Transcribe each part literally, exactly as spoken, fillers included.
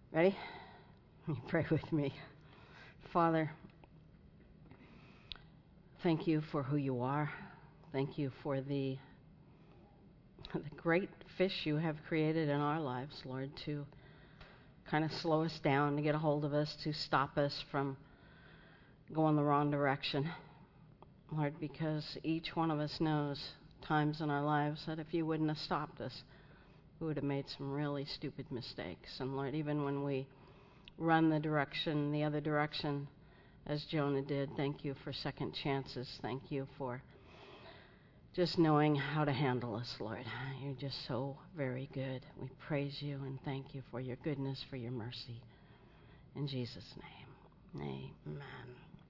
Ready? You pray with me. Father, thank you for who you are. Thank you for the, the great fish you have created in our lives, Lord, to kind of slow us down, to get a hold of us, to stop us from going the wrong direction. Lord, because each one of us knows times in our lives that if you wouldn't have stopped us, we would have made some really stupid mistakes. And Lord, even when we run the direction, the other direction, as Jonah did, thank you for second chances. Thank you for just knowing how to handle us, Lord. You're just so very good. We praise you and thank you for your goodness, for your mercy. In Jesus' name, amen.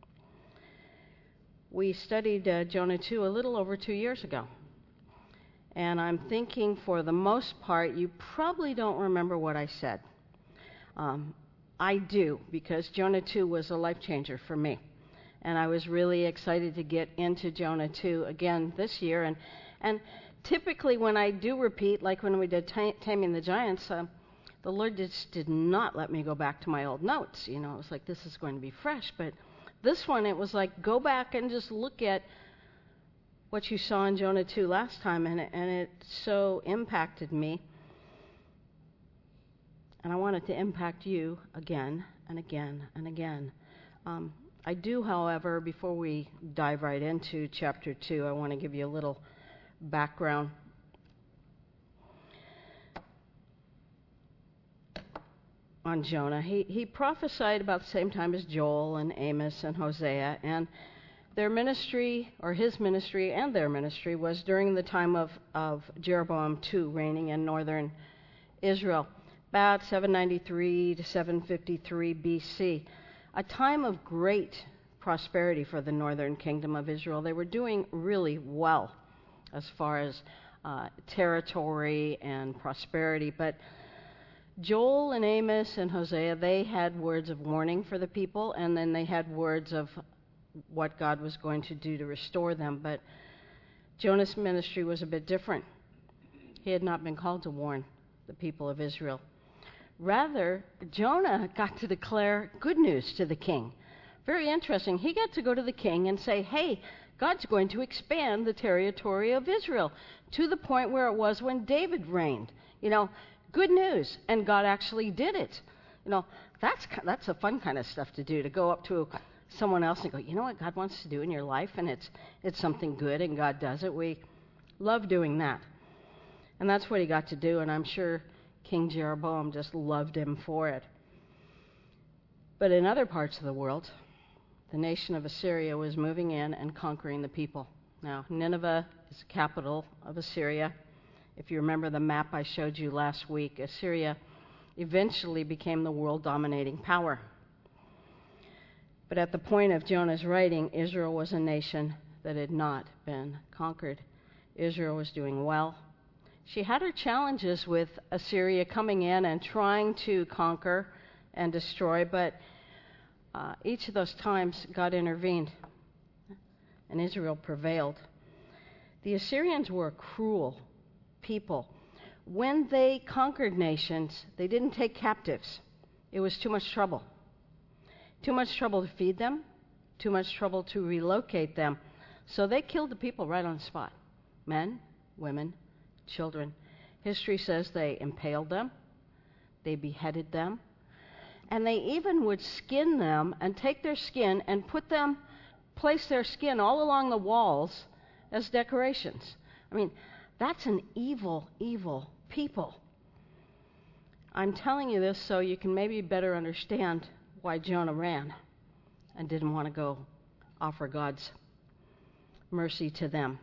We studied uh, Jonah two a little over two years ago. And I'm thinking for the most part, you probably don't remember what I said. Um, I do, because Jonah two was a life changer for me. And I was really excited to get into Jonah two again this year. And and typically when I do repeat, like when we did t- Taming the Giants, uh, the Lord just did not let me go back to my old notes. You know, it was like, this is going to be fresh. But this one, it was like, go back and just look at what you saw in Jonah two last time. And it, and it so impacted me. And I want it to impact you again and again and again. Um, I do, however, before we dive right into chapter two, I want to give you a little background. On Jonah. He, he prophesied about the same time as Joel and Amos and Hosea, and their ministry, or his ministry and their ministry, was during the time of, of Jeroboam the Second reigning in northern Israel. About seven ninety-three to seven fifty-three B C, a time of great prosperity for the northern kingdom of Israel. They were doing really well as far as uh, territory and prosperity, but Joel and Amos and Hosea, they had words of warning for the people, and then they had words of what God was going to do to restore them. But Jonah's ministry was a bit different. He had not been called to warn the people of Israel. Rather, Jonah got to declare good news to the king. Very interesting. He got to go to the king and say, hey, God's going to expand the territory of Israel to the point where it was when David reigned. You know, good news. And God actually did it. You know, that's that's a fun kind of stuff to do, to go up to someone else and go, you know what God wants to do in your life, and it's it's something good, and God does it. We love doing that. And that's what he got to do, and I'm sure King Jeroboam just loved him for it. But in other parts of the world, the nation of Assyria was moving in and conquering the people. Now, Nineveh is the capital of Assyria. If you remember the map I showed you last week, Assyria eventually became the world-dominating power. But at the point of Jonah's writing, Israel was a nation that had not been conquered. Israel was doing well. She had her challenges with Assyria coming in and trying to conquer and destroy, but uh, each of those times God intervened and Israel prevailed. The Assyrians were a cruel people. When they conquered nations, they didn't take captives. It was too much trouble. Too much trouble to feed them, too much trouble to relocate them. So they killed the people right on the spot. Men, women, children. History says they impaled them, they beheaded them, and they even would skin them and take their skin and put them, place their skin all along the walls as decorations. I mean, that's an evil, evil people. I'm telling you this so you can maybe better understand why Jonah ran and didn't want to go offer God's mercy to them.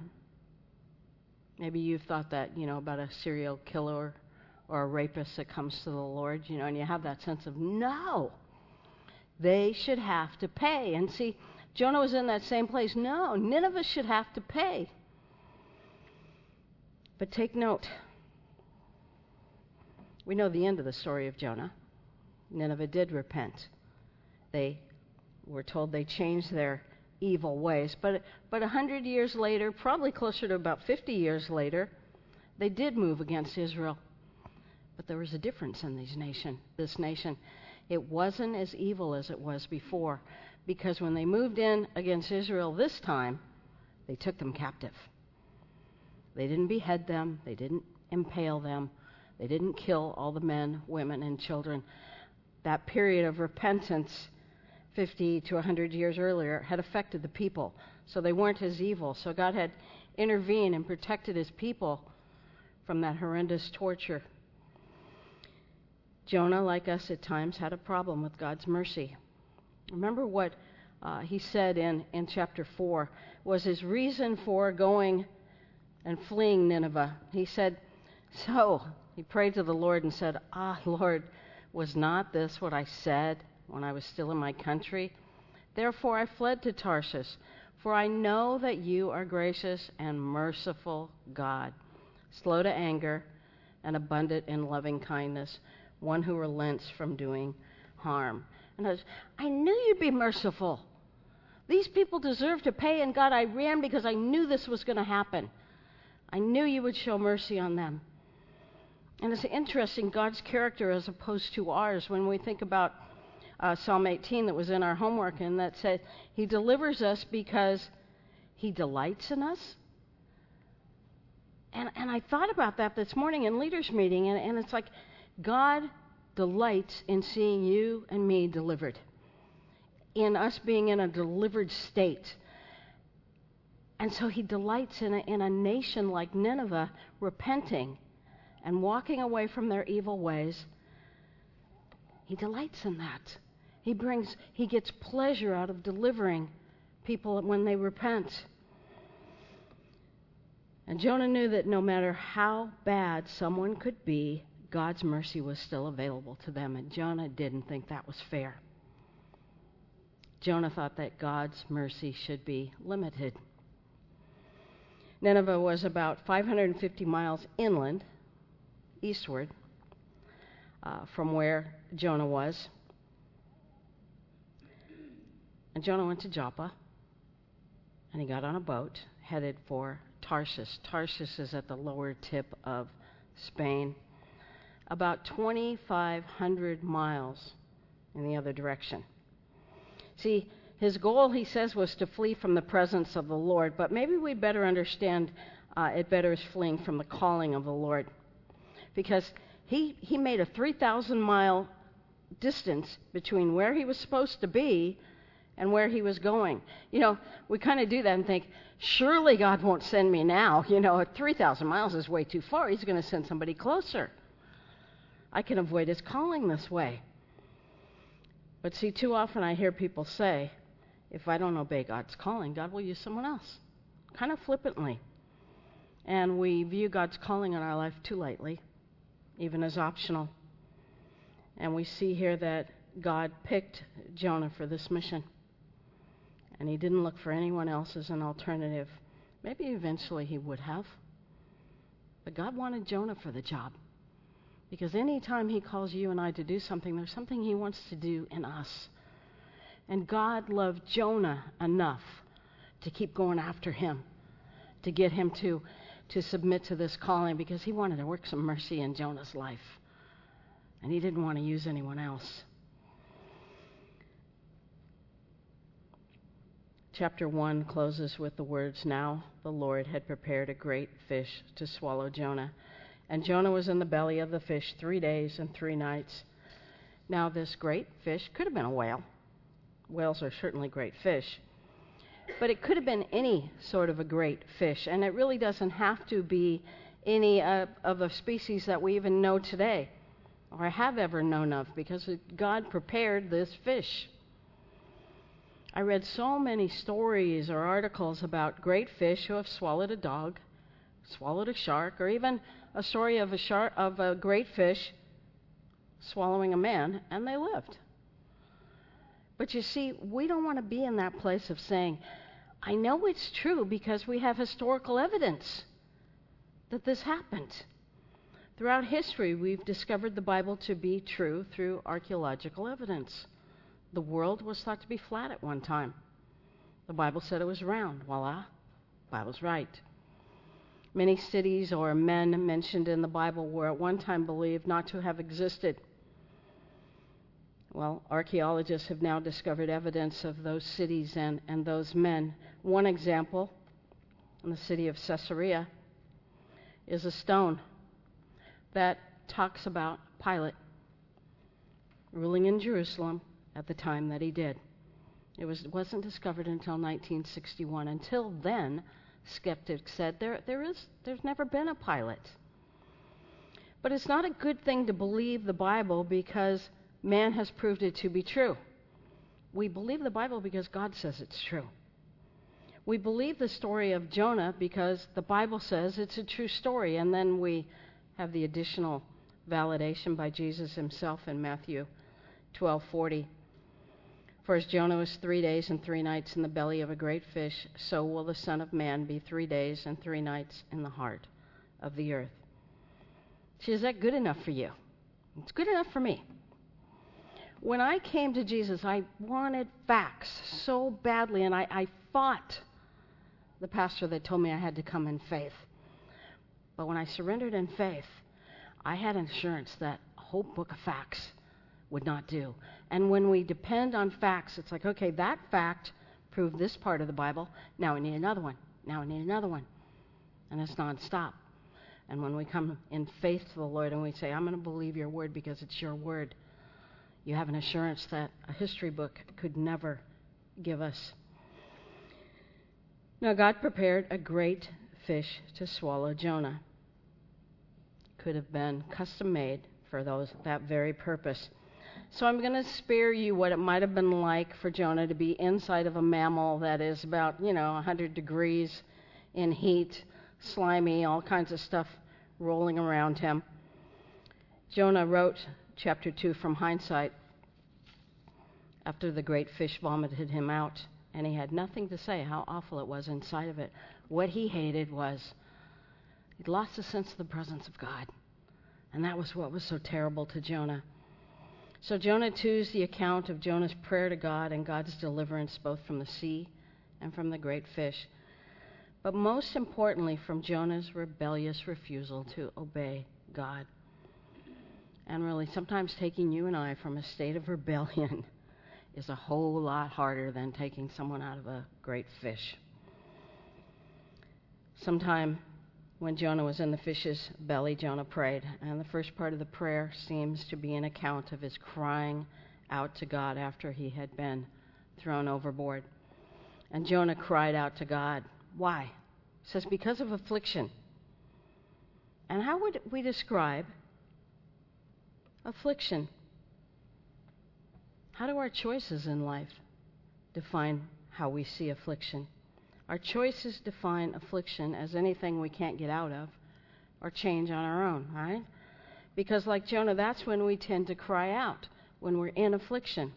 Maybe you've thought that, you know, about a serial killer or a rapist that comes to the Lord, you know, and you have that sense of, no, they should have to pay. And see, Jonah was in that same place. No, Nineveh should have to pay. But take note. We know the end of the story of Jonah. Nineveh did repent. They were told they changed their evil ways. But but a hundred years later, probably closer to about fifty years later, they did move against Israel. But there was a difference in these nation, this nation. It wasn't as evil as it was before, because when they moved in against Israel this time, they took them captive. They didn't behead them. They didn't impale them. They didn't kill all the men, women, and children. That period of repentance, fifty to one hundred years earlier, had affected the people. So they weren't as evil. So God had intervened and protected his people from that horrendous torture. Jonah, like us at times, had a problem with God's mercy. Remember what uh, he said in, in chapter four was his reason for going and fleeing Nineveh. He said, so, he prayed to the Lord and said, ah, Lord, was not this what I said when I was still in my country? Therefore I fled to Tarshish, for I know that you are gracious and merciful God, slow to anger and abundant in loving kindness, one who relents from doing harm. And I, was, I knew you'd be merciful. These people deserve to pay, and God, I ran because I knew this was going to happen. I knew you would show mercy on them. And it's interesting, God's character as opposed to ours, when we think about uh, Psalm eighteen that was in our homework, and that said, he delivers us because he delights in us. And, and I thought about that this morning in leaders' meeting, and, and it's like God delights in seeing you and me delivered, in us being in a delivered state. And so he delights in a, in a nation like Nineveh repenting and walking away from their evil ways. He delights in that. He brings, he gets pleasure out of delivering people when they repent. And Jonah knew that no matter how bad someone could be, God's mercy was still available to them, and Jonah didn't think that was fair. Jonah thought that God's mercy should be limited. Nineveh was about five hundred fifty miles inland, eastward, uh, from where Jonah was. And Jonah went to Joppa, and he got on a boat, headed for Tarshish. Tarshish is at the lower tip of Spain, about twenty-five hundred miles in the other direction. See, his goal, he says, was to flee from the presence of the Lord, but maybe we better understand uh, it better as fleeing from the calling of the Lord. Because he, he made a three thousand mile distance between where he was supposed to be and where he was going. You know, we kind of do that and think, surely God won't send me now. You know, three thousand miles is way too far. He's going to send somebody closer. I can avoid his calling this way. But see, too often I hear people say, if I don't obey God's calling, God will use someone else, kind of flippantly. And we view God's calling in our life too lightly, even as optional. And we see here that God picked Jonah for this mission, and he didn't look for anyone else as an alternative. Maybe eventually he would have, but God wanted Jonah for the job. Because any time he calls you and I to do something, there's something he wants to do in us. And God loved Jonah enough to keep going after him, to get him to, to submit to this calling, because he wanted to work some mercy in Jonah's life. And he didn't want to use anyone else. Chapter one closes with the words, now the Lord had prepared a great fish to swallow Jonah. And Jonah was in the belly of the fish three days and three nights. Now this great fish could have been a whale. Whales are certainly great fish. But it could have been any sort of a great fish. And it really doesn't have to be any uh, of the species that we even know today or have ever known of, because God prepared this fish. I read so many stories or articles about great fish who have swallowed a dog, swallowed a shark, or even a story of a shark, of a great fish swallowing a man, and they lived. But you see, we don't want to be in that place of saying, I know it's true because we have historical evidence that this happened. Throughout history, we've discovered the Bible to be true through archaeological evidence. The world was thought to be flat at one time. The Bible said it was round. Voila, Bible's right. Many cities or men mentioned in the Bible were at one time believed not to have existed. Well, archaeologists have now discovered evidence of those cities and, and those men. One example, in the city of Caesarea, is a stone that talks about Pilate ruling in Jerusalem at the time that he did. It was, wasn't discovered until nineteen sixty-one. Until then, skeptics said there, there is, there's never been a Pilate. But it's not a good thing to believe the Bible because man has proved it to be true. We believe the Bible because God says it's true. We believe the story of Jonah because the Bible says it's a true story, and then we have the additional validation by Jesus himself in Matthew twelve forty. For as Jonah was three days and three nights in the belly of a great fish, so will the Son of Man be three days and three nights in the heart of the earth. See, is that good enough for you? It's good enough for me. When I came to Jesus, I wanted facts so badly, and I, I fought the pastor that told me I had to come in faith. But when I surrendered in faith, I had assurance that a whole book of facts would not do. And when we depend on facts, it's like, okay, that fact proved this part of the Bible. Now we need another one. Now we need another one. And it's nonstop. And when we come in faith to the Lord and we say, I'm going to believe your word because it's your word, you have an assurance that a history book could never give us. Now, God prepared a great fish to swallow Jonah. Could have been custom made for those that very purpose. So I'm going to spare you what it might have been like for Jonah to be inside of a mammal that is about, you know, one hundred degrees in heat, slimy, all kinds of stuff rolling around him. Jonah wrote chapter two from hindsight after the great fish vomited him out, and he had nothing to say how awful it was inside of it. What he hated was he'd lost a sense of the presence of God, and that was what was so terrible to Jonah. So Jonah two is the account of Jonah's prayer to God and God's deliverance both from the sea and from the great fish, but most importantly from Jonah's rebellious refusal to obey God. And really, sometimes taking you and I from a state of rebellion is a whole lot harder than taking someone out of a great fish. Sometime when Jonah was in the fish's belly, Jonah prayed, and the first part of the prayer seems to be an account of his crying out to God after he had been thrown overboard. And Jonah cried out to God. Why? It says, because of affliction. And how would we describe affliction? How do our choices in life define how we see affliction? Our choices define affliction as anything we can't get out of or change on our own, right? Because like Jonah, that's when we tend to cry out, when we're in affliction.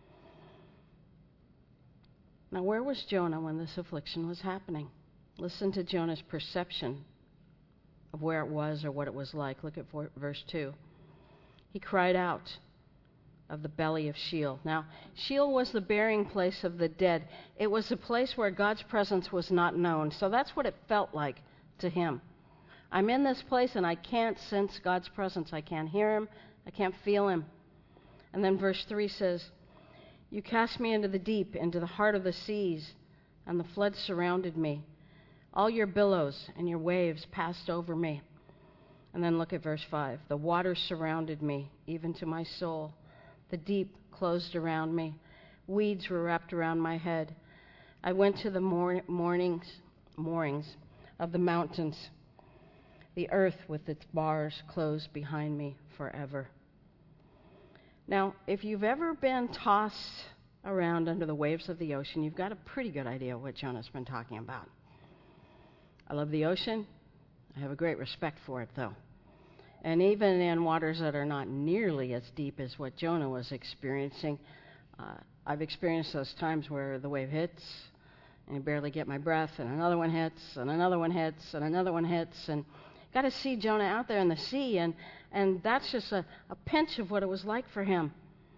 Now, where was Jonah when this affliction was happening? Listen to Jonah's perception of where it was or what it was like. Look at verse two. He cried out of the belly of Sheol. Now, Sheol was the burying place of the dead. It was a place where God's presence was not known. So that's what it felt like to him. I'm in this place and I can't sense God's presence. I can't hear him. I can't feel him. And then verse three says, you cast me into the deep, into the heart of the seas, and the flood surrounded me. All your billows and your waves passed over me. And then look at verse five. The waters surrounded me, even to my soul. The deep closed around me. Weeds were wrapped around my head. I went to the mor- mornings, moorings of the mountains. The earth with its bars closed behind me forever. Now, if you've ever been tossed around under the waves of the ocean, you've got a pretty good idea what Jonah's been talking about. I love the ocean. I have a great respect for it, though. And even in waters that are not nearly as deep as what Jonah was experiencing, uh, I've experienced those times where the wave hits, and you barely get my breath, and another one hits, and another one hits, and another one hits, and got to see Jonah out there in the sea, and, and that's just a, a pinch of what it was like for him.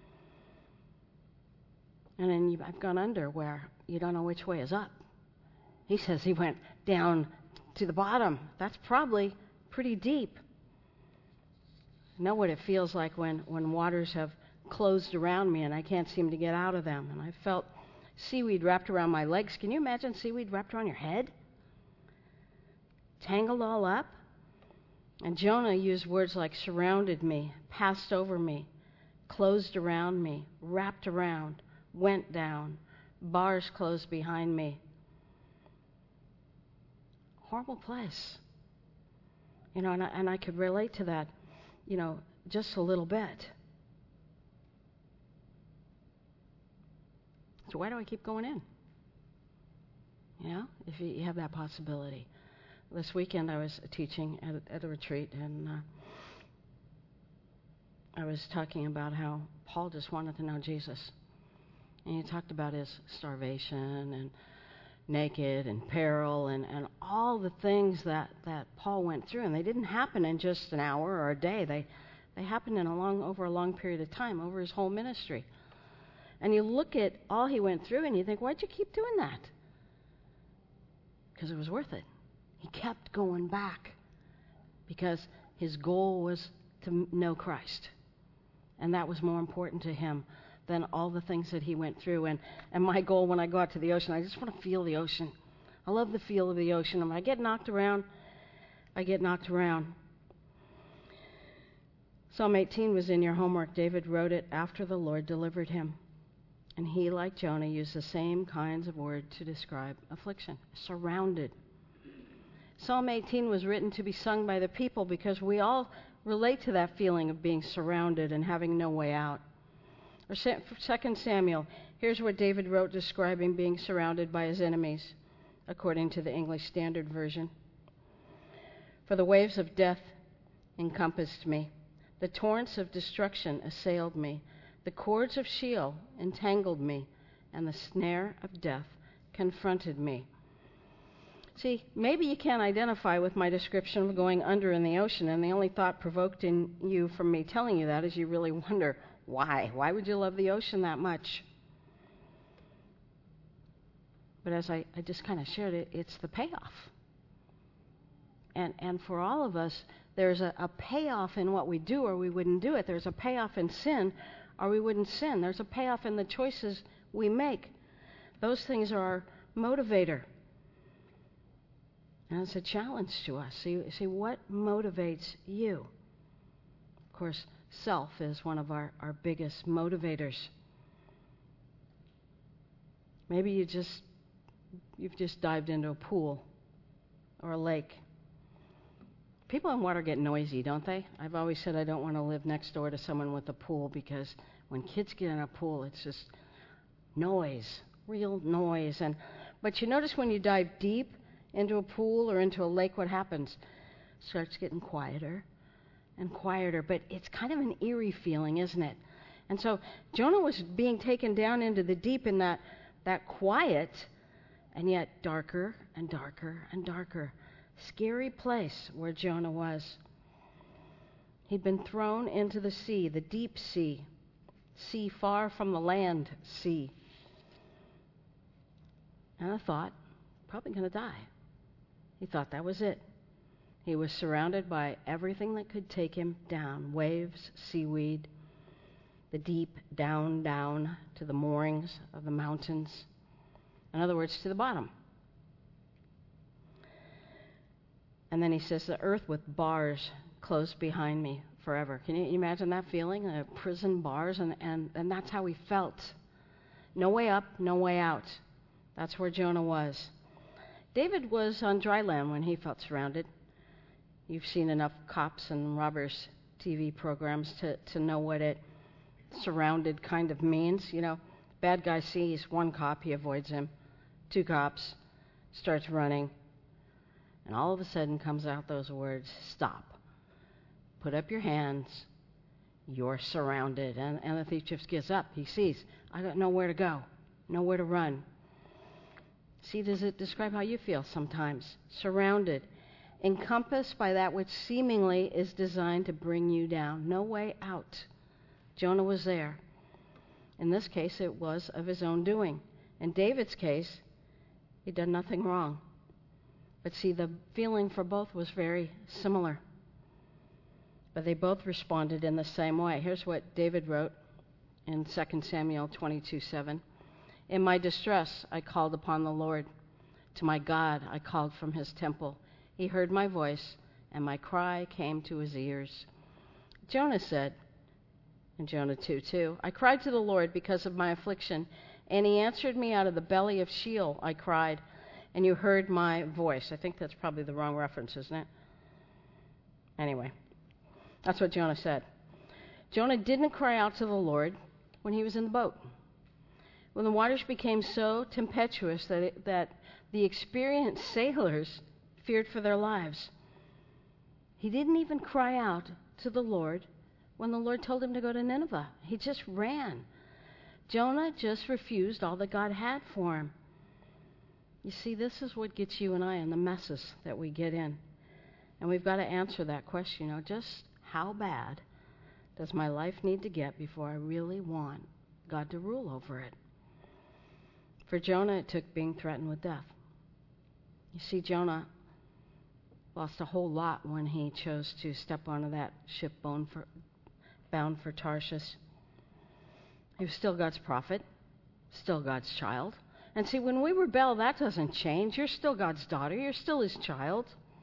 And then you, I've gone under where you don't know which way is up. He says he went down to the bottom. That's probably pretty deep. I know what it feels like when, when waters have closed around me and I can't seem to get out of them. And I felt seaweed wrapped around my legs. Can you imagine seaweed wrapped around your head? Tangled all up? And Jonah used words like surrounded me, passed over me, closed around me, wrapped around, went down, bars closed behind me. Horrible place. You know, and I, and I could relate to that, you know, just a little bit. So why do I keep going in? You know, if you, you have that possibility. This weekend I was teaching at, at a retreat, and uh, I was talking about how Paul just wanted to know Jesus. And he talked about his starvation and naked and peril and, and all the things that, that Paul went through. And they didn't happen in just an hour or a day. They they happened in a long over a long period of time, over his whole ministry. And you look at all he went through and you think, why'd you keep doing that? Because it was worth it. He kept going back because his goal was to know Christ. And that was more important to him than all the things that he went through. And, and my goal when I go out to the ocean, I just want to feel the ocean. I love the feel of the ocean. And when I get knocked around, I get knocked around. Psalm eighteen was in your homework. David wrote it after the Lord delivered him. And he, like Jonah, used the same kinds of words to describe affliction. Surrounded. Psalm eighteen was written to be sung by the people because we all relate to that feeling of being surrounded and having no way out. Or Second Samuel, here's what David wrote describing being surrounded by his enemies, according to the English Standard Version. For the waves of death encompassed me. The torrents of destruction assailed me. The cords of Sheol entangled me, and the snare of death confronted me. See, maybe you can't identify with my description of going under in the ocean, and the only thought provoked in you from me telling you that is you really wonder, why? Why would you love the ocean that much? But as I, I just kind of shared it, it's the payoff. And and for all of us, there's a, a payoff in what we do or we wouldn't do it. There's a payoff in sin or we wouldn't sin. There's a payoff in the choices we make. Those things are our motivator. And it's a challenge to us. See, see what motivates you? Of course, self is one of our, our biggest motivators. Maybe you just you've just dived into a pool or a lake. People in water get noisy, don't they? I've always said I don't want to live next door to someone with a pool because when kids get in a pool, it's just noise, real noise. And but you notice when you dive deep into a pool or into a lake, what happens? It starts getting quieter and quieter, but it's kind of an eerie feeling, isn't it? And so Jonah was being taken down into the deep in that, that quiet, and yet darker and darker and darker. Scary place where Jonah was. He'd been thrown into the sea, the deep sea, sea far from the land sea. And I thought, probably going to die. He thought that was it. He was surrounded by everything that could take him down. Waves, seaweed, the deep, down, down to the moorings of the mountains. In other words, to the bottom. And then he says, the earth with bars closed behind me forever. Can you imagine that feeling? Uh, prison bars, and, and, and that's how he felt. No way up, no way out. That's where Jonah was. David was on dry land when he felt surrounded. You've seen enough cops and robbers T V programs to, to know what it surrounded kind of means. You know, bad guy sees one cop, he avoids him. Two cops, starts running. And all of a sudden comes out those words, stop. Put up your hands. You're surrounded. And, and the thief just gets up. He sees, I don't know where to go, nowhere to run. See, does it describe how you feel sometimes? Surrounded. Encompassed by that which seemingly is designed to bring you down. No way out. Jonah was there. In this case, it was of his own doing. In David's case, he'd done nothing wrong. But see, the feeling for both was very similar. But they both responded in the same way. Here's what David wrote in Second Samuel twenty-two seven. In my distress, I called upon the Lord. To my God, I called from his temple. He heard my voice, and my cry came to his ears. Jonah said, in Jonah two two, I cried to the Lord because of my affliction, and he answered me out of the belly of Sheol. I cried, and you heard my voice. I think that's probably the wrong reference, isn't it? Anyway, that's what Jonah said. Jonah didn't cry out to the Lord when he was in the boat. When the waters became so tempestuous that, it, that the experienced sailors feared for their lives, he didn't even cry out to the Lord when the Lord told him to go to Nineveh. He just ran. Jonah just refused all that God had for him. You see, this is what gets you and I in the messes that we get in. And we've got to answer that question, you know, just how bad does my life need to get before I really want God to rule over it? For Jonah, it took being threatened with death. You see, Jonah lost a whole lot when he chose to step onto that ship bound for, bound for Tarshish. He was still God's prophet, still God's child. And see, when we rebel, that doesn't change. You're still God's daughter. You're still his child.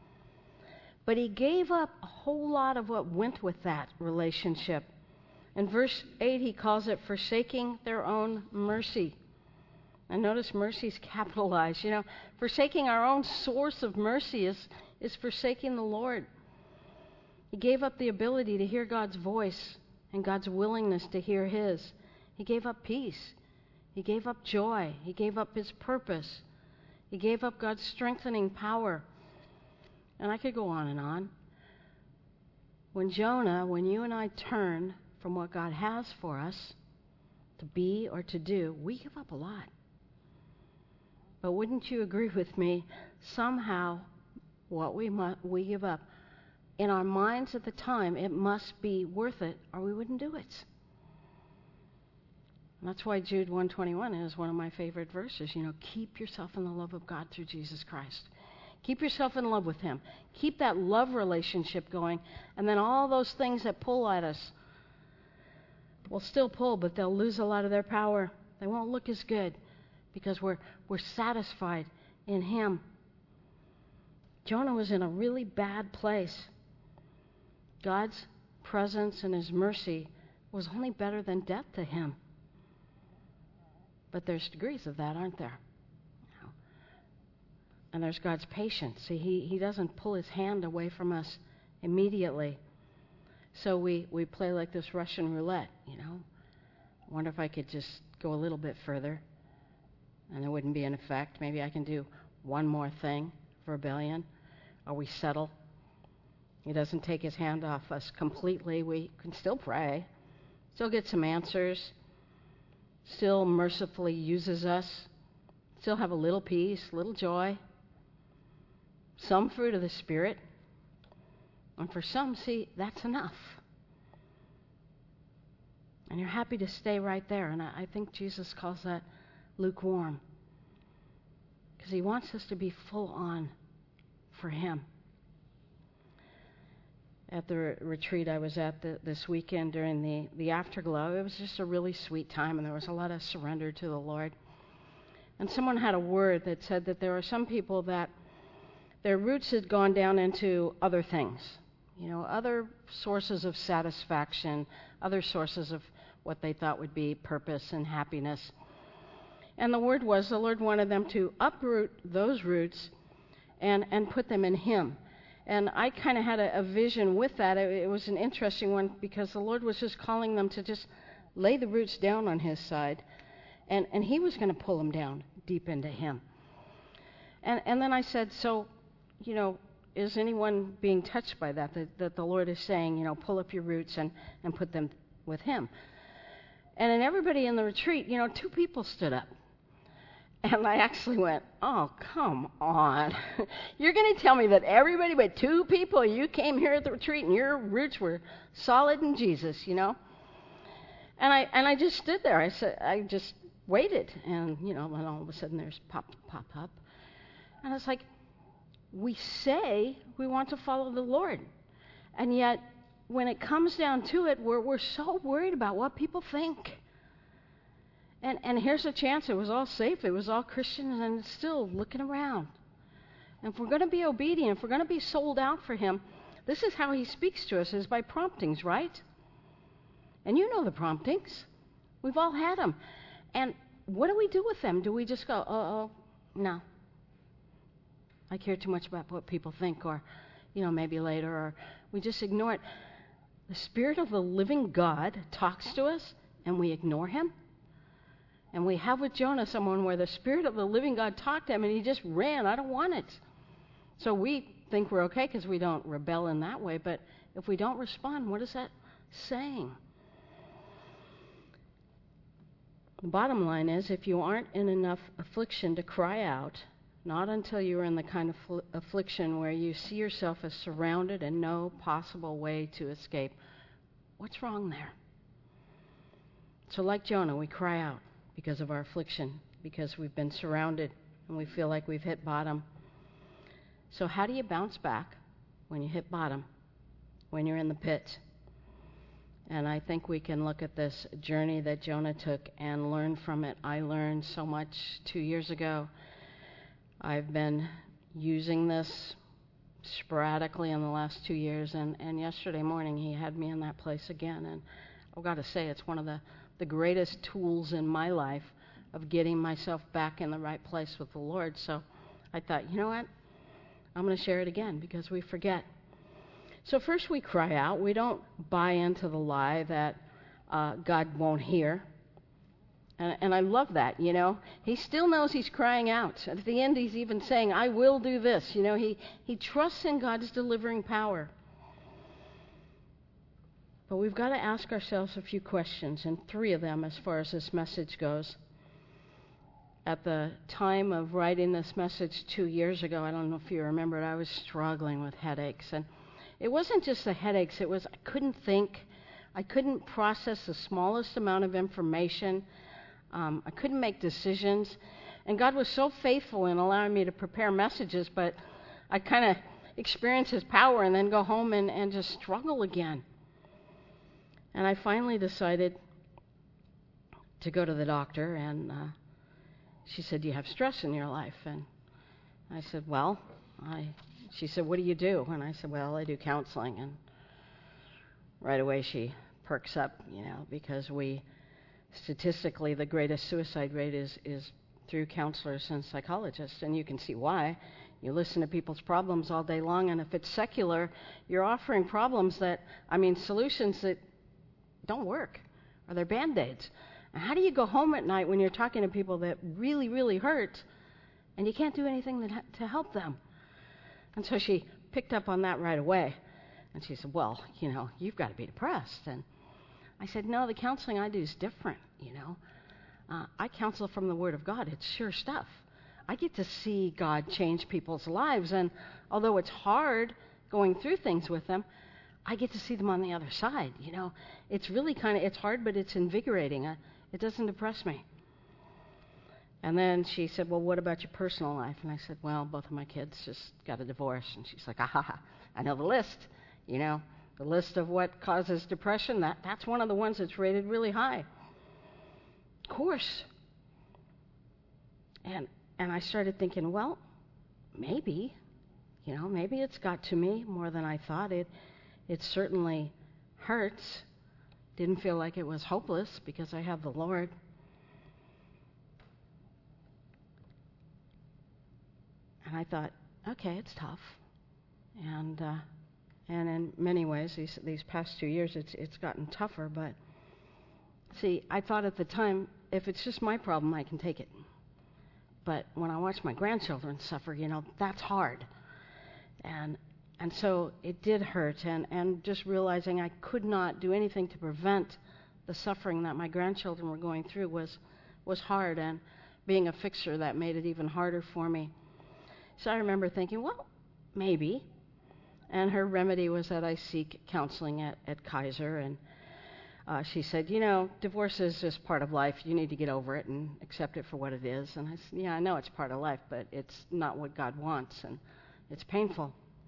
But he gave up a whole lot of what went with that relationship. In verse eight, he calls it forsaking their own mercy. And notice mercy is capitalized. You know, forsaking our own source of mercy is, is forsaking the Lord. He gave up the ability to hear God's voice and God's willingness to hear his. He gave up peace. He gave up joy. He gave up his purpose. He gave up God's strengthening power. And I could go on and on. When Jonah, when you and I turn from what God has for us to be or to do, we give up a lot. But wouldn't you agree with me? Somehow, what we mu- we give up, in our minds at the time, it must be worth it, or we wouldn't do it. And that's why Jude one twenty-one is one of my favorite verses. You know, keep yourself in the love of God through Jesus Christ. Keep yourself in love with him. Keep that love relationship going, and then all those things that pull at us will still pull, but they'll lose a lot of their power. They won't look as good because we're we're satisfied in him. Jonah was in a really bad place. God's presence and his mercy was only better than death to him. But there's degrees of that, aren't there? And there's God's patience. See, he, he doesn't pull his hand away from us immediately. So we, we play like this Russian roulette, you know. I wonder if I could just go a little bit further and there wouldn't be an effect. Maybe I can do one more thing for rebellion. Or we settle. He doesn't take his hand off us completely. We can still pray, still get some answers, still mercifully uses us, still have a little peace, little joy, some fruit of the Spirit. And for some, see, that's enough. And you're happy to stay right there. And I, I think Jesus calls that lukewarm. Because he wants us to be full on for him. At the re- retreat I was at the, this weekend during the, the afterglow, it was just a really sweet time, and there was a lot of surrender to the Lord. And someone had a word that said that there are some people that their roots had gone down into other things, you know, other sources of satisfaction, other sources of what they thought would be purpose and happiness. And the word was the Lord wanted them to uproot those roots and, and put them in him. And I kind of had a, a vision with that. It, it was an interesting one because the Lord was just calling them to just lay the roots down on his side. And, and he was going to pull them down deep into him. And, and then I said, so, you know, is anyone being touched by that, that? That the Lord is saying, you know, pull up your roots and, and put them with him. And then everybody in the retreat, you know, two people stood up. And I actually went, oh, come on. You're going to tell me that everybody but two people, you came here at the retreat and your roots were solid in Jesus, you know? And I and I just stood there. I said, I just waited. And, you know, then all of a sudden there's pop, pop, pop. And I was like, we say we want to follow the Lord. And yet, when it comes down to it, we're, we're so worried about what people think. And, and here's a chance. It was all safe. It was all Christians, and it's still looking around. And if we're going to be obedient, if we're going to be sold out for him, this is how he speaks to us, is by promptings, right? And you know the promptings. We've all had them. And what do we do with them? Do we just go, oh, oh, no. I care too much about what people think, or, you know, maybe later, or we just ignore it. The Spirit of the living God talks to us, and we ignore him. And we have with Jonah someone where the Spirit of the living God talked to him, and he just ran. I don't want it. So we think we're okay because we don't rebel in that way. But if we don't respond, what is that saying? The bottom line is, if you aren't in enough affliction to cry out, not until you're in the kind of fl- affliction where you see yourself as surrounded and no possible way to escape, what's wrong there? So like Jonah, we cry out because of our affliction, because we've been surrounded and we feel like we've hit bottom. So how do you bounce back when you hit bottom, when you're in the pit? And I think we can look at this journey that Jonah took and learn from it. I learned so much two years ago. I've been using this sporadically in the last two years, and, and yesterday morning he had me in that place again. And I've got to say, it's one of the, the greatest tools in my life of getting myself back in the right place with the Lord. So I thought, you know what? I'm going to share it again because we forget. So first we cry out. We don't buy into the lie that uh, God won't hear. And, and I love that, you know. He still knows he's crying out. At the end, he's even saying, I will do this. You know, he, he trusts in God's delivering power. But we've got to ask ourselves a few questions, and three of them as far as this message goes. At the time of writing this message two years ago, I don't know if you remember it, I was struggling with headaches. And it wasn't just the headaches. It was I couldn't think. I couldn't process the smallest amount of information. Um, I couldn't make decisions. And God was so faithful in allowing me to prepare messages, but I kind of experience his power and then go home and, and just struggle again. And I finally decided to go to the doctor, and uh, she said, do you have stress in your life? And I said, well, I. She said, what do you do? And I said, well, I do counseling. And right away she perks up, you know, because we, statistically, the greatest suicide rate is, is through counselors and psychologists. And you can see why. You listen to people's problems all day long, and if it's secular, you're offering problems that, I mean, solutions that don't work, or they're Band-Aids. And how do you go home at night when you're talking to people that really, really hurt, and you can't do anything that, to help them? And so she picked up on that right away. And she said, well, you know, you've got to be depressed. And I said, no, the counseling I do is different, you know. Uh, I counsel from the Word of God. It's sure stuff. I get to see God change people's lives. And although it's hard going through things with them, I get to see them on the other side, you know. It's really kind of, it's hard, but it's invigorating. Uh, it doesn't depress me. And then she said, well, what about your personal life? And I said, well, both of my kids just got a divorce. And she's like, ah, I know the list, you know. The list of what causes depression, that, that's one of the ones that's rated really high. Of course. And and I started thinking, well, maybe, you know, maybe it's got to me more than I thought. It it certainly hurts. Didn't feel like it was hopeless because I have the Lord. And I thought, okay, it's tough. And uh, and in many ways, these these past two years, it's it's gotten tougher. But see, I thought at the time, if it's just my problem, I can take it. But when I watch my grandchildren suffer, you know, that's hard. And and so it did hurt. And, and just realizing I could not do anything to prevent the suffering that my grandchildren were going through was was hard. And being a fixer, that made it even harder for me. So I remember thinking, well, maybe. And her remedy was that I seek counseling at, at Kaiser. And uh, she said, you know, divorce is just part of life. You need to get over it and accept it for what it is. And I said, yeah, I know it's part of life, but it's not what God wants. And It's painful.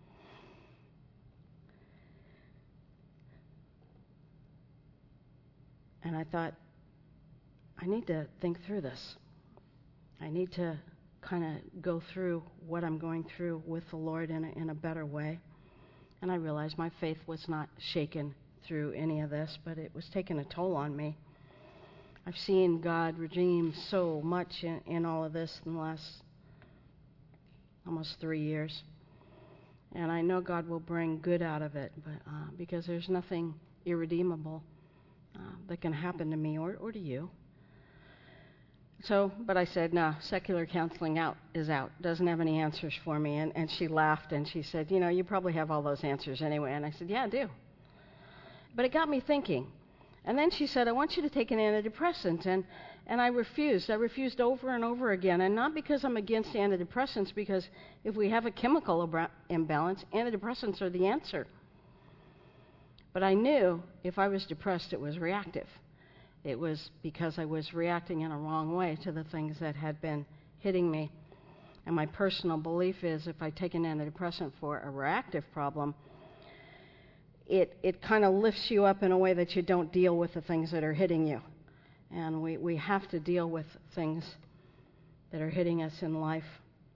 And I thought, I need to think through this. I need to kind of go through what I'm going through with the Lord in a, in a better way. And I realized my faith was not shaken through any of this, but it was taking a toll on me. I've seen God redeem so much in, in all of this in the last almost three years. And I know God will bring good out of it, but uh, because there's nothing irredeemable uh, that can happen to me or, or to you. So, but I said, no, secular counseling out is out. Doesn't have any answers for me. And, and she laughed and she said, you know, you probably have all those answers anyway. And I said, yeah, I do. But it got me thinking. And then she said, I want you to take an antidepressant. And, and I refused. I refused over and over again. And not because I'm against antidepressants, because if we have a chemical ab- imbalance, antidepressants are the answer. But I knew if I was depressed, it was reactive. It was because I was reacting in a wrong way to the things that had been hitting me. And my personal belief is if I take an antidepressant for a reactive problem, it it kind of lifts you up in a way that you don't deal with the things that are hitting you. And we, we have to deal with things that are hitting us in life.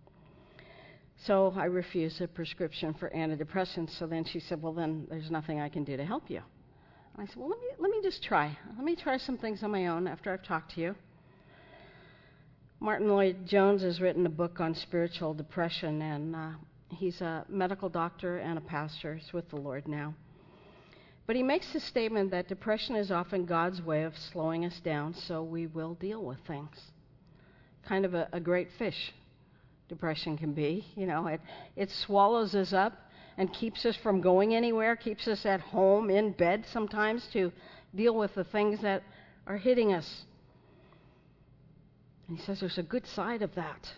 So I refused a prescription for antidepressants. So then she said, well, then there's nothing I can do to help you. I said, well, let me let me just try. Let me try some things on my own after I've talked to you. Martin Lloyd-Jones has written a book on spiritual depression, and uh, he's a medical doctor and a pastor. He's with the Lord now. But he makes the statement that depression is often God's way of slowing us down so we will deal with things. Kind of a, a great fish, depression can be. You know, it, it swallows us up and keeps us from going anywhere, keeps us at home, in bed sometimes, to deal with the things that are hitting us. And he says there's a good side of that.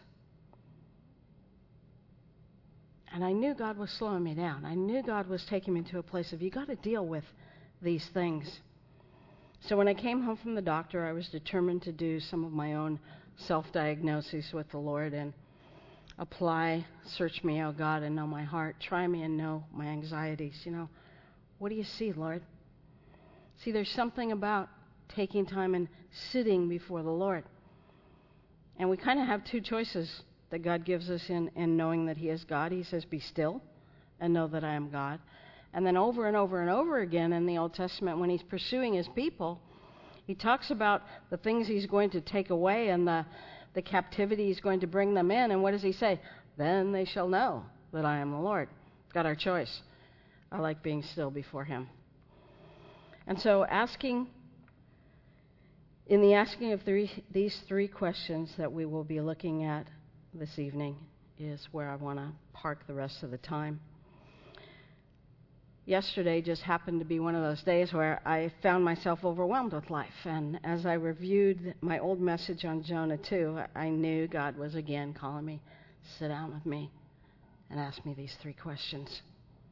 And I knew God was slowing me down. I knew God was taking me to a place of, you got to deal with these things. So when I came home from the doctor, I was determined to do some of my own self-diagnosis with the Lord and apply, search me, oh God, and know my heart. Try me and know my anxieties. You know, what do you see, Lord? See, there's something about taking time and sitting before the Lord. And we kind of have two choices that God gives us in, in knowing that He is God. He says, be still and know that I am God. And then over and over and over again in the Old Testament, when He's pursuing His people, He talks about the things He's going to take away and the the captivity He's going to bring them in. And what does He say? Then they shall know that I am the Lord. We've got our choice. I like being still before Him. And so asking, in the asking of three, these three questions that we will be looking at this evening is where I want to park the rest of the time. Yesterday just happened to be one of those days where I found myself overwhelmed with life. And as I reviewed my old message on Jonah two, I knew God was again calling me, sit down with me and ask me these three questions.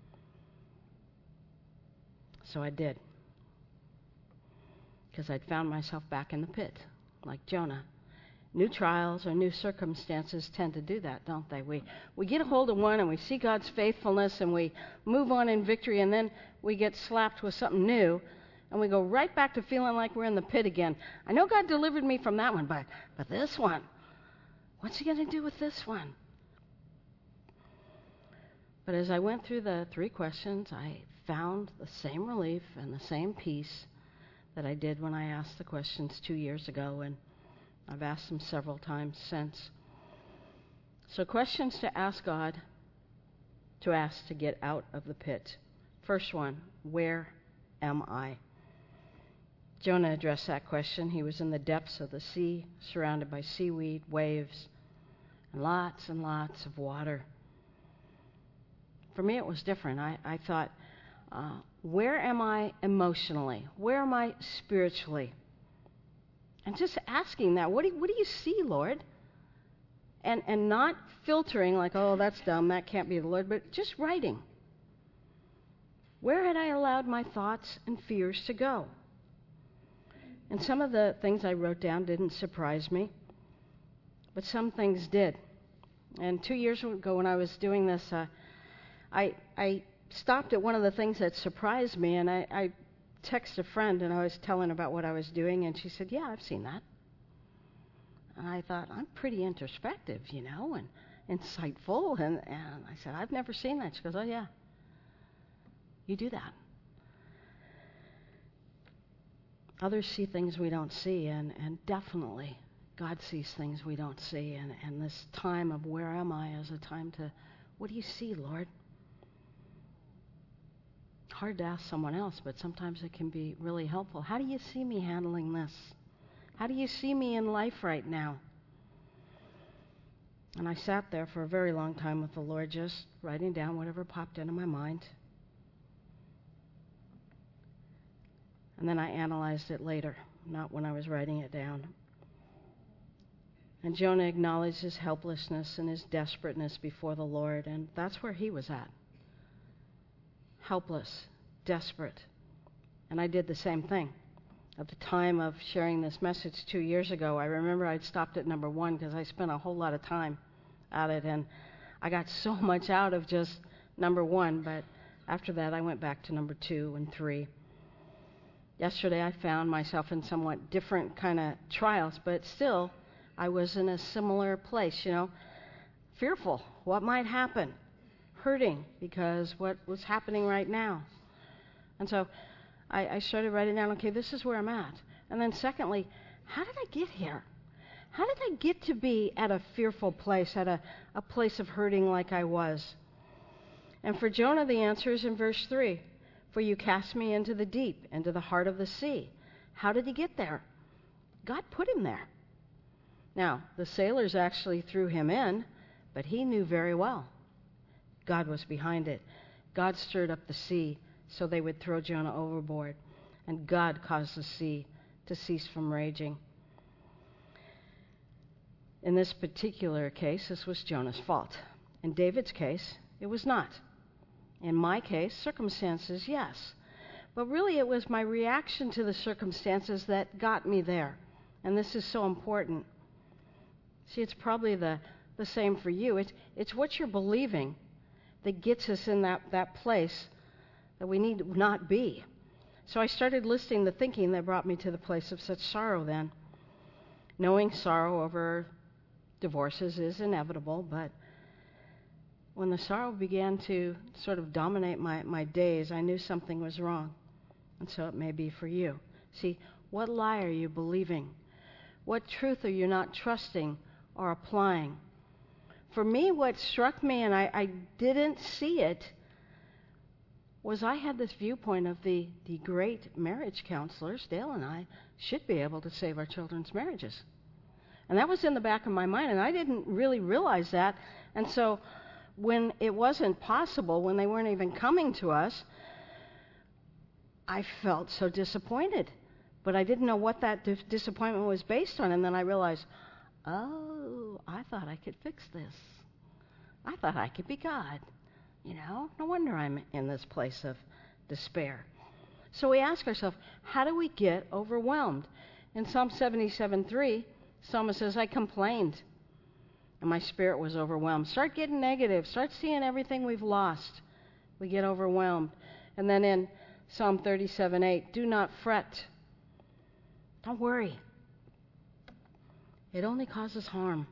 So I did. Because I'd found myself back in the pit, like Jonah. New trials or new circumstances tend to do that, don't they? We we get a hold of one and we see God's faithfulness and we move on in victory, and then we get slapped with something new and we go right back to feeling like we're in the pit again. I know God delivered me from that one, but, but this one, what's He going to do with this one? But as I went through the three questions, I found the same relief and the same peace that I did when I asked the questions two years ago, and I've asked them several times since. So questions to ask God, to ask to get out of the pit. First one, where am I? Jonah addressed that question. He was in the depths of the sea, surrounded by seaweed, waves, and lots and lots of water. For me, it was different. I, I thought, uh, where am I emotionally? Where am I spiritually? And just asking that, what do you, what do you see, Lord? And and not filtering like, oh, that's dumb, that can't be the Lord, but just writing. Where had I allowed my thoughts and fears to go? And some of the things I wrote down didn't surprise me, but some things did. And two years ago when I was doing this, uh, I, I stopped at one of the things that surprised me, and I, I texted a friend, and I was telling her about what I was doing, and she said, yeah, I've seen that. And I thought, I'm pretty introspective, you know, and insightful. And, and I said, I've never seen that. She goes, oh, yeah, you do that. Others see things we don't see, and, and definitely God sees things we don't see. And, and this time of where am I is a time to, what do you see, Lord? Hard to ask someone else, but sometimes it can be really helpful. How do you see me handling this? How do you see me in life right now? And I sat there for a very long time with the Lord, just writing down whatever popped into my mind. And then I analyzed it later, not when I was writing it down. And Jonah acknowledged his helplessness and his desperateness before the Lord, and that's where he was at. Helpless, desperate. And I did the same thing. At the time of sharing this message two years ago, I remember I'd stopped at number one because I spent a whole lot of time at it, and I got so much out of just number one, but after that I went back to number two and three. Yesterday I found myself in somewhat different kind of trials, but still I was in a similar place, you know, fearful. What might happen? Hurting because what was happening right now. And so I, I started writing down, okay, this is where I'm at. And then secondly, how did I get here? How did I get to be at a fearful place, at a, a place of hurting like I was? And for Jonah, the answer is in verse three. For you cast me into the deep, into the heart of the sea. How did he get there? God put him there. Now, the sailors actually threw him in, but he knew very well God was behind it. God stirred up the sea so they would throw Jonah overboard, and God caused the sea to cease from raging. In this particular case, this was Jonah's fault. In David's case, it was not. In my case, circumstances, yes. But really it was my reaction to the circumstances that got me there. And this is so important. See, it's probably the, the same for you. It's, it's what you're believing that gets us in that, that place that we need to not be. So I started listing the thinking that brought me to the place of such sorrow then. Knowing sorrow over divorces is inevitable, but when the sorrow began to sort of dominate my, my days, I knew something was wrong. And so it may be for you. See, what lie are you believing? What truth are you not trusting or applying? For me, what struck me, and I, I didn't see it, was I had this viewpoint of the, the great marriage counselors, Dale and I, should be able to save our children's marriages. And that was in the back of my mind, and I didn't really realize that. And so when it wasn't possible, when they weren't even coming to us, I felt so disappointed. But I didn't know what that dis- disappointment was based on. And then I realized, oh, I thought I could fix this. I thought I could be God. You know, no wonder I'm in this place of despair. So we ask ourselves, how do we get overwhelmed? In Psalm seventy-seven three, Psalmist says, I complained, and my spirit was overwhelmed. Start getting negative. Start seeing everything we've lost. We get overwhelmed. And then in Psalm thirty-seven eight, do not fret. Don't worry. It only causes harm.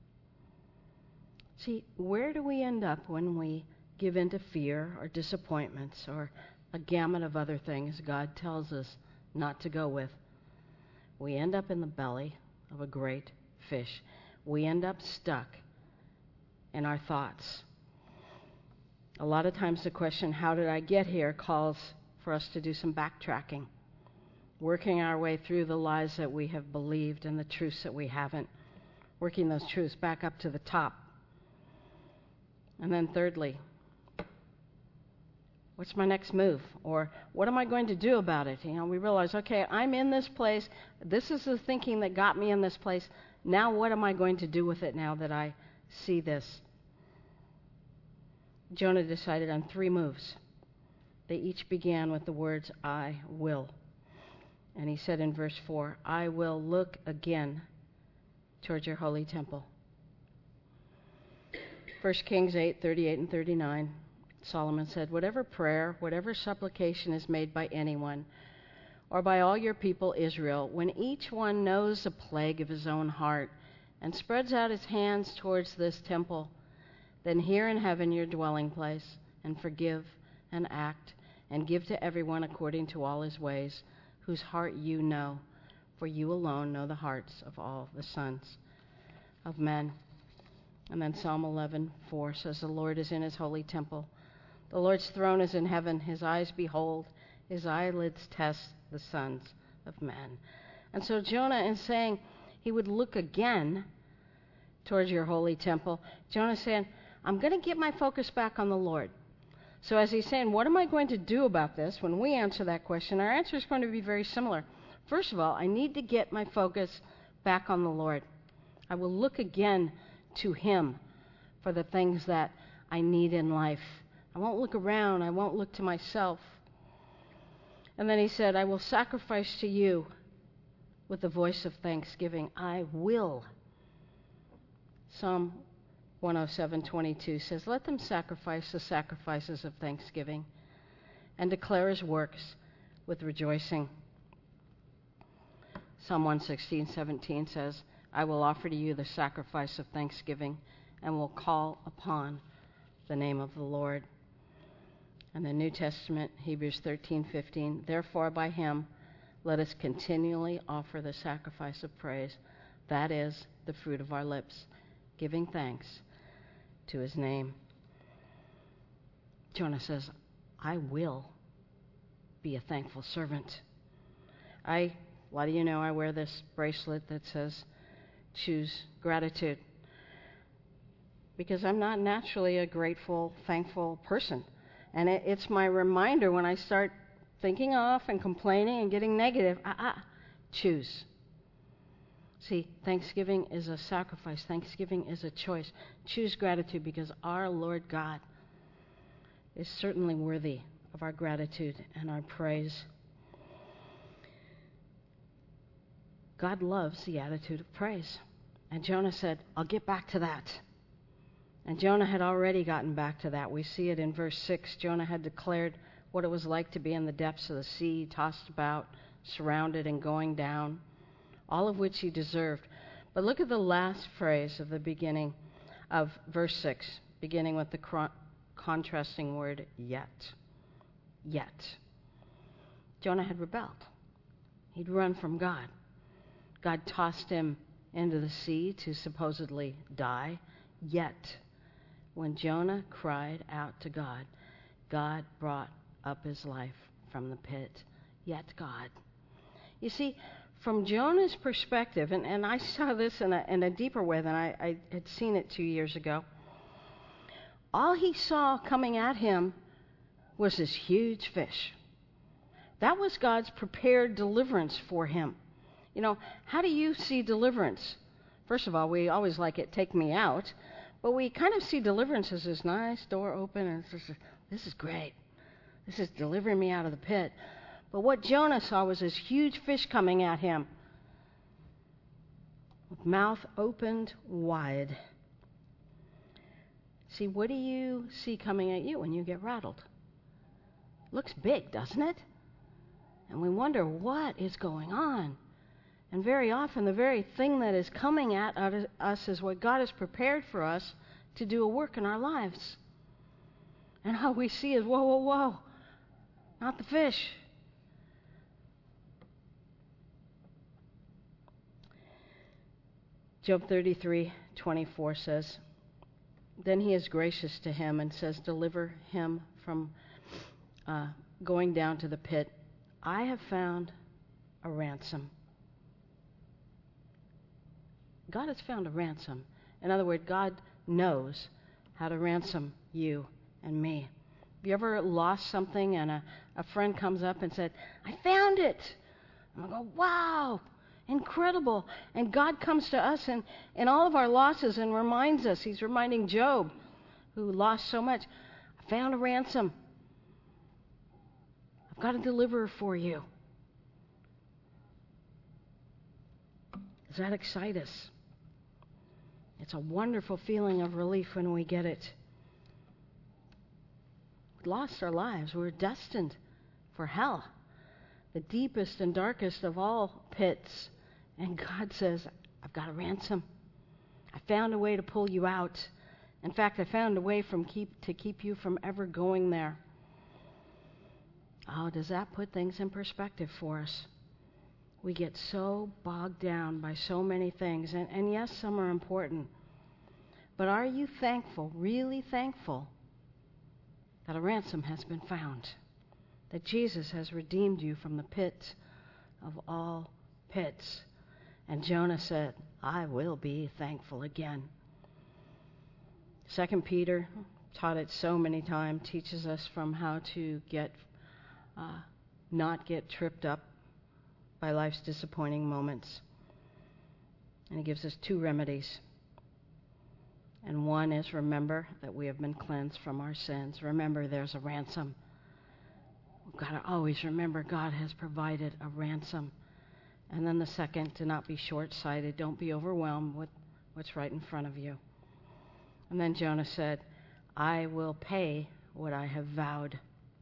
See, where do we end up when we give in to fear or disappointments or a gamut of other things God tells us not to go with? We end up in the belly of a great fish. We end up stuck in our thoughts. A lot of times the question, how did I get here, calls for us to do some backtracking, working our way through the lies that we have believed and the truths that we haven't, working those truths back up to the top. And then thirdly, what's my next move? Or what am I going to do about it? You know, we realize, okay, I'm in this place. This is the thinking that got me in this place. Now what am I going to do with it now that I see this? Jonah decided on three moves. They each began with the words, I will. And he said in verse four, I will look again towards your holy temple. First Kings eight, thirty-eight and thirty-nine, Solomon said, whatever prayer, whatever supplication is made by anyone, or by all your people Israel, when each one knows the plague of his own heart and spreads out his hands towards this temple, then hear in heaven your dwelling place, and forgive and act, and give to everyone according to all his ways, whose heart you know, for you alone know the hearts of all the sons of men. And then Psalm eleven four says, the Lord is in his holy temple. The Lord's throne is in heaven. His eyes behold, his eyelids test the sons of men. And so Jonah is saying he would look again towards your holy temple. Jonah's saying, I'm going to get my focus back on the Lord. So as he's saying, what am I going to do about this? When we answer that question, our answer is going to be very similar. First of all, I need to get my focus back on the Lord. I will look again to him for the things that I need in life. I won't look around. I won't look to myself. And then he said, I will sacrifice to you with the voice of thanksgiving. I will. Psalm one oh seven twenty-two says, let them sacrifice the sacrifices of thanksgiving and declare his works with rejoicing. Psalm one sixteen seventeen says, I will offer to you the sacrifice of thanksgiving and will call upon the name of the Lord. And the New Testament, Hebrews thirteen fifteen, therefore by him let us continually offer the sacrifice of praise, that is, the fruit of our lips, giving thanks to his name. Jonah says, I will be a thankful servant. I, a lot of you know I wear this bracelet that says, choose gratitude, because I'm not naturally a grateful, thankful person. And it, it's my reminder when I start thinking off and complaining and getting negative, ah, ah, choose. See, Thanksgiving is a sacrifice. Thanksgiving is a choice. Choose gratitude, because our Lord God is certainly worthy of our gratitude and our praise. God loves the attitude of praise. And Jonah said, I'll get back to that. And Jonah had already gotten back to that. We see it in verse six. Jonah had declared what it was like to be in the depths of the sea, tossed about, surrounded, and going down, all of which he deserved. But look at the last phrase of the beginning of verse six, beginning with the cron- contrasting word yet. Yet. Jonah had rebelled. He'd run from God. God tossed him into the sea to supposedly die. Yet, when Jonah cried out to God, God brought up his life from the pit. Yet God. You see, from Jonah's perspective, and, and I saw this in a, in a deeper way than I, I had seen it two years ago, all he saw coming at him was this huge fish. That was God's prepared deliverance for him. You know, how do you see deliverance? First of all, we always like it, take me out. But we kind of see deliverance as this nice door open, and it's just, this is great. This is delivering me out of the pit. But what Jonah saw was this huge fish coming at him, with mouth opened wide. See, what do you see coming at you when you get rattled? Looks big, doesn't it? And we wonder, what is going on? And very often, the very thing that is coming at us is what God has prepared for us to do a work in our lives. And how we see is, whoa, whoa, whoa, not the fish. Job thirty-three twenty-four says, then he is gracious to him and says, deliver him from uh, going down to the pit. I have found a ransom. God has found a ransom. In other words, God knows how to ransom you and me. Have you ever lost something and a, a friend comes up and said, I found it? And I go, wow, incredible. And God comes to us in, in all of our losses and reminds us. He's reminding Job, who lost so much, I found a ransom. I've got a deliverer for you. Does that excite us? It's a wonderful feeling of relief when we get it. We lost our lives. We were destined for hell, the deepest and darkest of all pits. And God says, I've got a ransom. I found a way to pull you out. In fact, I found a way from keep, to keep you from ever going there. Oh, does that put things in perspective for us? We get so bogged down by so many things, and, and yes, some are important. But are you thankful, really thankful, that a ransom has been found? That Jesus has redeemed you from the pit of all pits? And Jonah said, I will be thankful again. Second Peter, taught it so many times, teaches us from how to get, uh, not get tripped up by life's disappointing moments. And he gives us two remedies. And one is, remember that we have been cleansed from our sins. Remember there's a ransom. We've got to always remember God has provided a ransom. And then the second, to not be short-sighted. Don't be overwhelmed with what's right in front of you. And then Jonah said, I will pay what I have vowed.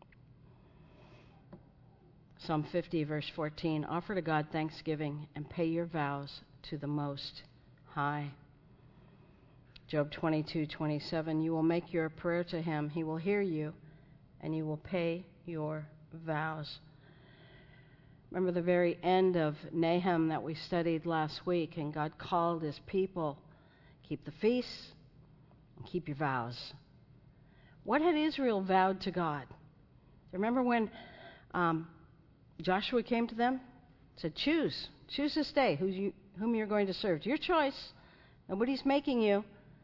Psalm fifty, verse fourteen, offer to God thanksgiving and pay your vows to the Most High. Job twenty-two, twenty-seven, you will make your prayer to him. He will hear you, and you will pay your vows. Remember the very end of Nahum that we studied last week, and God called his people, keep the feasts and keep your vows. What had Israel vowed to God? Remember when um, Joshua came to them? Said, choose. Choose this day who you, whom you're going to serve. It's your choice. Nobody's making you.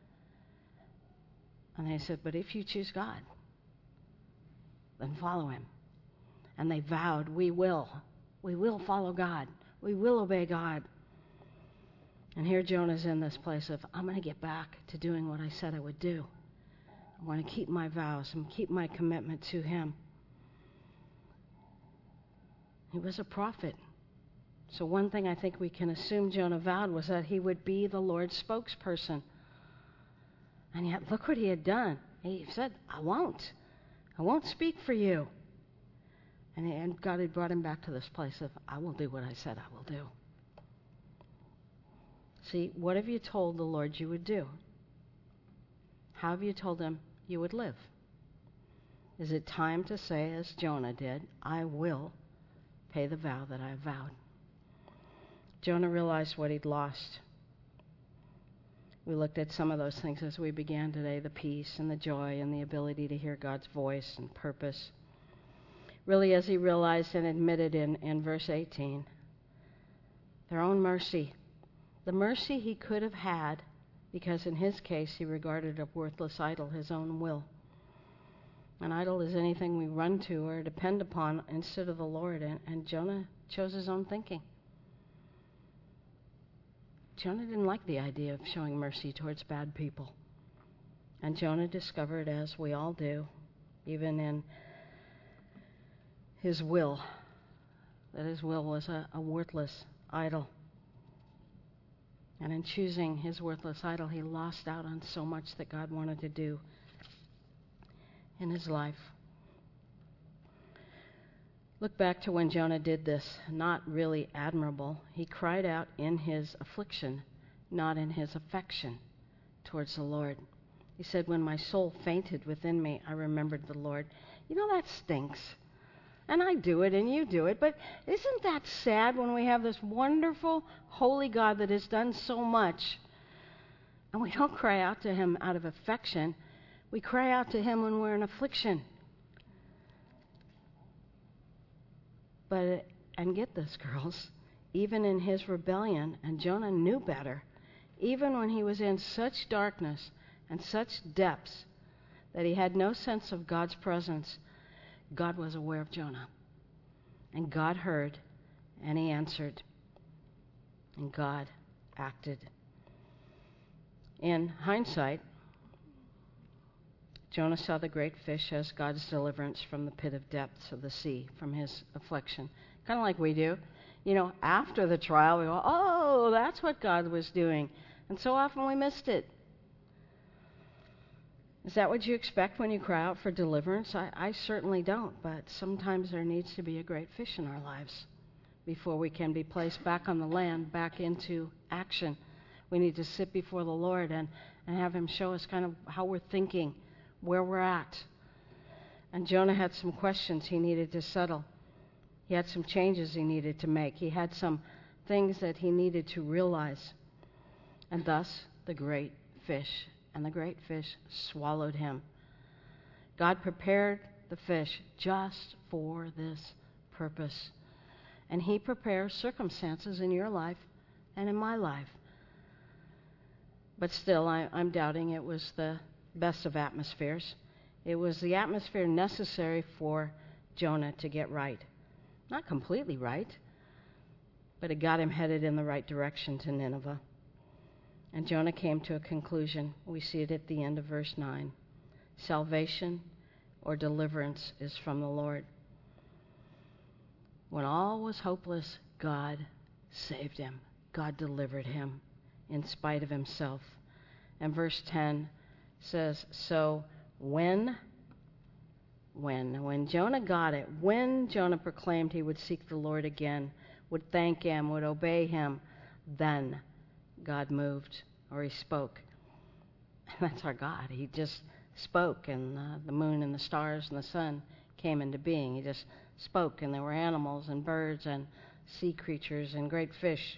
And they said, but if you choose God, then follow him. And they vowed, we will. We will follow God. We will obey God. And here Jonah's in this place of, I'm going to get back to doing what I said I would do. I want to keep my vows and keep my commitment to him. He was a prophet. So one thing I think we can assume Jonah vowed was that he would be the Lord's spokesperson. And yet, look what he had done. He said, I won't. I won't speak for you. And, he, and God had brought him back to this place of, I will do what I said I will do. See, what have you told the Lord you would do? How have you told him you would live? Is it time to say, as Jonah did, I will pay the vow that I have vowed? Jonah realized what he'd lost. We looked at some of those things as we began today, the peace and the joy and the ability to hear God's voice and purpose. Really, as he realized and admitted in, in verse eighteen, their own mercy, the mercy he could have had, because in his case he regarded a worthless idol, his own will. An idol is anything we run to or depend upon instead of the Lord, and, and Jonah chose his own thinking. Jonah didn't like the idea of showing mercy towards bad people. And Jonah discovered, as we all do, even in his will, that his will was a, a worthless idol. And in choosing his worthless idol, he lost out on so much that God wanted to do in his life. Look back to when Jonah did this, not really admirable. He cried out in his affliction, not in his affection towards the Lord. He said, when my soul fainted within me, I remembered the Lord. You know, that stinks. And I do it and you do it, but isn't that sad when we have this wonderful, holy God that has done so much, and we don't cry out to him out of affection. We cry out to him when we're in affliction. But, and get this, girls, even in his rebellion, and Jonah knew better, even when he was in such darkness and such depths that he had no sense of God's presence, God was aware of Jonah. And God heard, and he answered, and God acted. In hindsight, Jonah saw the great fish as God's deliverance from the pit of depths of the sea, from his affliction. Kind of like we do. You know, after the trial, we go, oh, that's what God was doing. And so often we missed it. Is that what you expect when you cry out for deliverance? I, I certainly don't, but sometimes there needs to be a great fish in our lives before we can be placed back on the land, back into action. We need to sit before the Lord and, and have Him show us kind of how we're thinking, where we're at. And Jonah had some questions he needed to settle. He had some changes he needed to make. He had some things that he needed to realize. And thus, the great fish. And the great fish swallowed him. God prepared the fish just for this purpose. And He prepares circumstances in your life and in my life. But still, I, I'm doubting it was the best of atmospheres. It was the atmosphere necessary for Jonah to get right. Not completely right, but it got him headed in the right direction to Nineveh. And Jonah came to a conclusion. We see it at the end of verse nine. Salvation or deliverance is from the Lord. When all was hopeless, God saved him. God delivered him in spite of himself. And verse ten says, so when, when, when Jonah got it, when Jonah proclaimed he would seek the Lord again, would thank Him, would obey Him, then God moved, or He spoke. And that's our God. He just spoke, and uh, the moon and the stars and the sun came into being. He just spoke, and there were animals and birds and sea creatures and great fish.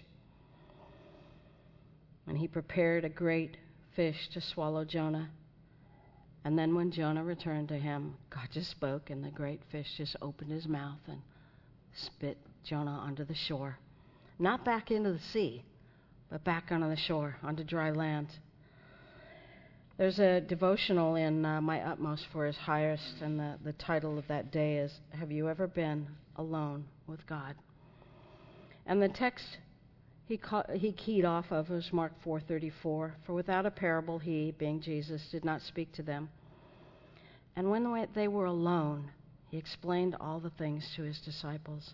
And He prepared a great fish to swallow Jonah. And then when Jonah returned to Him, God just spoke, and the great fish just opened his mouth and spit Jonah onto the shore. Not back into the sea, but back onto the shore, onto dry land. There's a devotional in uh, My Utmost for His Highest, and the, the title of that day is, Have You Ever Been Alone with God? And the text he, ca- he keyed off of was Mark four thirty-four. For without a parable He, being Jesus, did not speak to them. And when they were alone, He explained all the things to His disciples.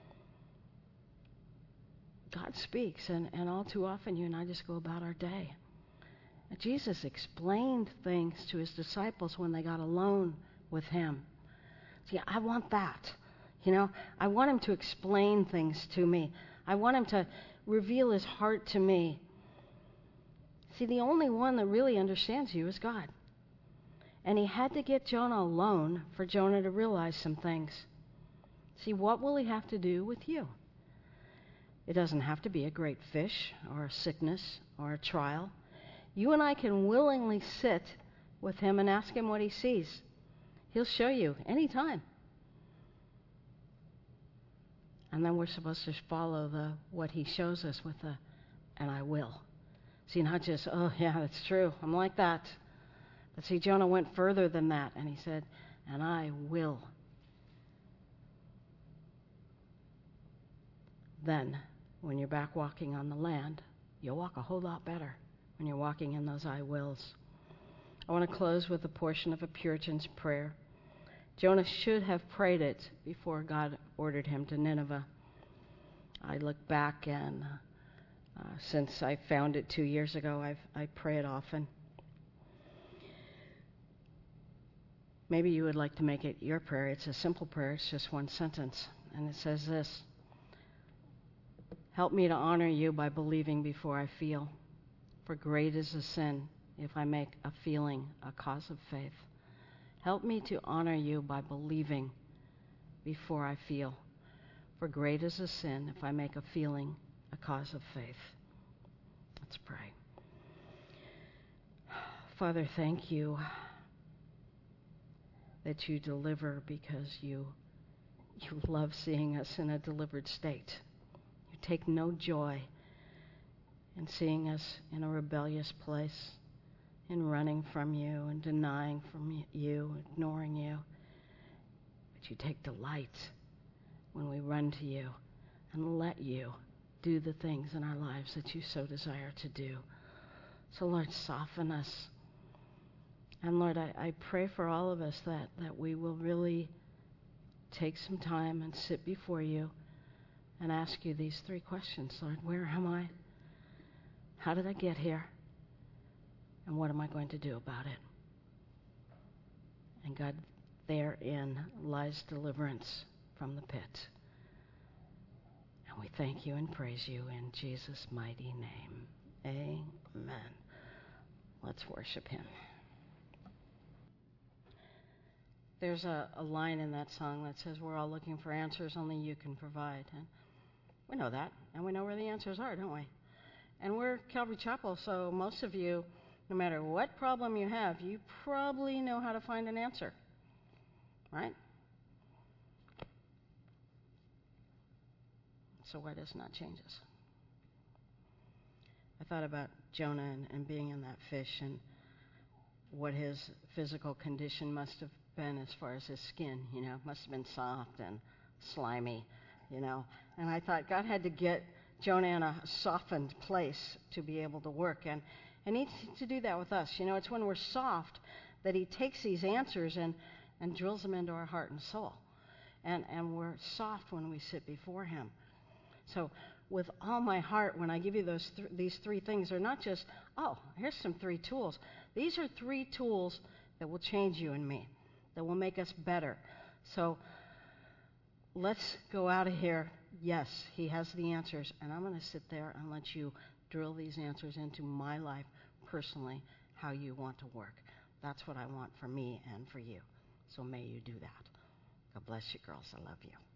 God speaks, and, and all too often you and I just go about our day. And Jesus explained things to His disciples when they got alone with Him. See, I want that. You know, I want Him to explain things to me. I want Him to reveal His heart to me. See, the only one that really understands you is God. And He had to get Jonah alone for Jonah to realize some things. See, what will He have to do with you? It doesn't have to be a great fish or a sickness or a trial. You and I can willingly sit with Him and ask Him what He sees. He'll show you anytime. And then we're supposed to follow the what He shows us with the, and I will. See, not just, oh yeah, that's true, I'm like that. But see, Jonah went further than that, and he said, and I will. Then, when you're back walking on the land, you'll walk a whole lot better when you're walking in those I wills. I want to close with a portion of a Puritan's prayer. Jonah should have prayed it before God ordered him to Nineveh. I look back, and uh, since I found it two years ago, I've, I pray it often. Maybe you would like to make it your prayer. It's a simple prayer. It's just one sentence. And it says this: help me to honor you by believing before I feel. For great is the sin if I make a feeling a cause of faith. Help me to honor you by believing before I feel. For great is the sin if I make a feeling a cause of faith. Let's pray. Father, thank you that you deliver because you, you love seeing us in a delivered state. You take no joy in seeing us in a rebellious place, in running from you and denying from you, ignoring you. But you take delight when we run to you and let you do the things in our lives that you so desire to do. So Lord, soften us. And Lord, I, I pray for all of us that, that we will really take some time and sit before you and ask you these three questions. Lord, where am I? How did I get here? And what am I going to do about it? And God, therein lies deliverance from the pit. And we thank you and praise you in Jesus' mighty name. Amen. Let's worship him. There's a, a line in that song that says, we're all looking for answers only you can provide. And we know that, and we know where the answers are, don't we? And we're Calvary Chapel, so most of you, no matter what problem you have, you probably know how to find an answer, right? So why does it not change us? I thought about Jonah and, and being in that fish and what his physical condition must have been as far as his skin, you know, must have been soft and slimy, you know. And I thought God had to get Jonah in a softened place to be able to work. And, and he needs to do that with us. You know, it's when we're soft that he takes these answers and, and drills them into our heart and soul. And, and we're soft when we sit before him. So with all my heart, when I give you those th- these three things, they're not just, oh, here's some three tools. These are three tools that will change you and me, that will make us better. So let's go out of here. Yes, he has the answers, and I'm going to sit there and let you drill these answers into my life personally, how you want to work. That's what I want for me and for you. So may you do that. God bless you, girls. I love you.